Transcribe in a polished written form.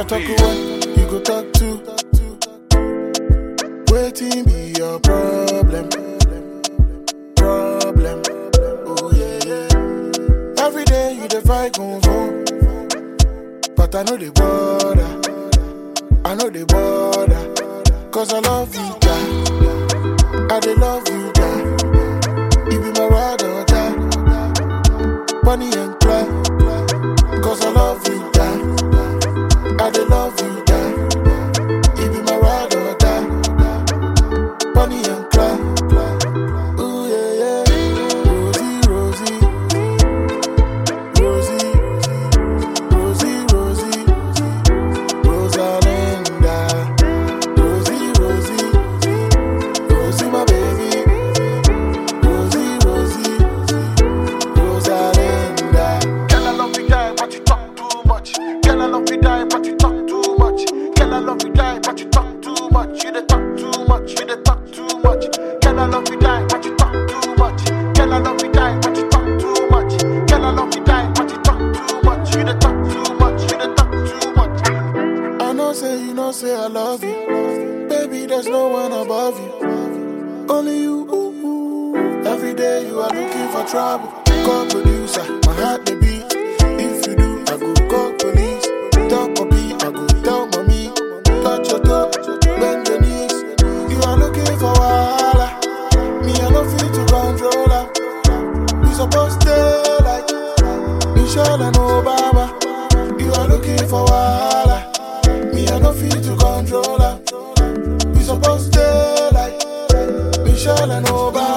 I talk to one, you go talk to. Waiting be your problem. Problem. Oh yeah, yeah. Every day you dey fight gon' phone. But I know the border. I know the border. Cause I love you, God. I dey love you, God. You be my ride or die. Bonnie and Clyde. Cause I love you, God. I dey love you, God. You be my ride or die. Bonnie and Clyde. Ooh, yeah, yeah. Rosie, Rosie. Rosie, Rosie. Rosalinda. Rosie, my baby. Rosie, Rosalinda. Girl, I love you die, but you talk too much. Girl, I love you die, but you talk too much. Girl, I love you die, but you talk too much. You dey talk too much. You dey talk too much. Girl, I love you die, but you talk too much. Girl, I love you die, but you talk too much. Girl, I love you die, but you talk too much. You dey talk too much. You dey talk too much. I know say you know say I love you. Baby, there's no one above you. Only you. Every day you are looking for trouble. Call producer, my heart may beat. If you do, I go call police. Talk puppy, I go tell mommy. Touch your toe, bend your knees. You are looking for wahala. Me, I no fit to control her. We supposed to stay like Michelle and Obama. You are looking for wahala. Me, I no fit to control her. We supposed to stay like Michelle and Obama.